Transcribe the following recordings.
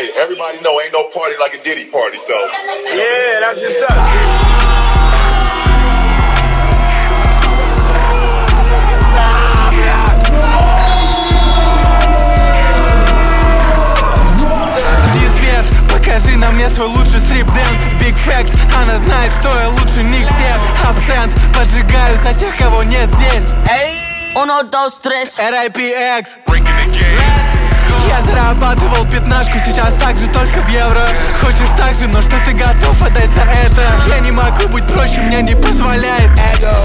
hey, everybody know ain't no party like a Diddy party, so. Yeah, that's what's up. Покажи на мне свой лучший стрип-дэнс. Big Facts, она знает, что я лучше них всех. Абсент, поджигаю за тех, кого нет здесь. Uno, dos, tres. R.I.P.X. Я зарабатывал пятнашку, сейчас так же, только в евро. Хочешь так же, но что ты готов отдать за это? Я не могу быть проще, мне не позволяет эго.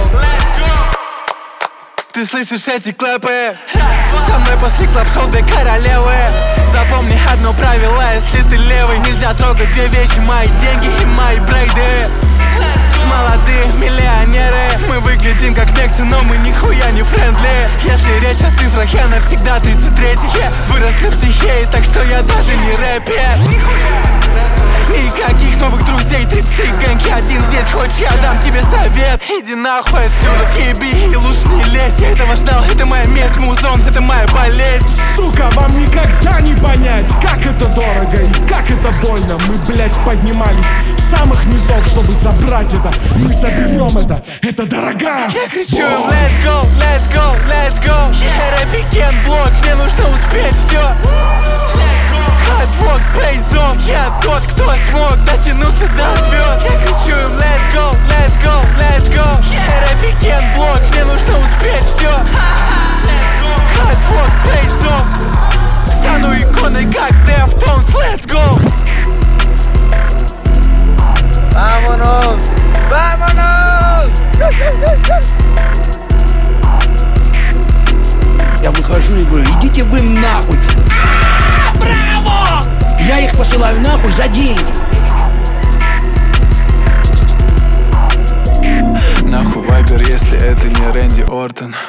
Ты слышишь эти клэпы? Со мной после клаб-шоу две королевы. Запомни одно правило, если ты левый, нельзя трогать две вещи: мои деньги и мои брейды. Молодые миллионеры, мы выглядим как мексы, но мы нихуя не френдли. Если речь о цифрах, я навсегда 33-й. Вырос на психее, так что я даже не рэпер. Никаких новых друзей, 33 гэнги, один здесь. Хочешь, я дам тебе совет? Иди нахуй отсюда, съеби и лучше не лезь. Я этого ждал, это моя месть, музон, это моя болезнь. Сука, вам никогда не понять, как это дорого и как это больно. Мы, блять, поднимались с самых низов, чтобы забрать это. Мы заберем это дорого. Я кричу им: let's go, let's go, let's go. Это пикет блок, мне нужно успеть все. Hardwork pays off. Я тот, кто смог дотянуться до звезд. Я кричу им: let's go, let's go, let's go. Это пикет блок, мне нужно успеть все. Hardwork pays off. Стану иконой, как Deftones, let's go. Vámonos, vámonos. Я выхожу и говорю: идите вы нахуй. Браво! Я их посылаю нахуй за деньги. Нахуй вайпер, если это не Рэнди Ортон.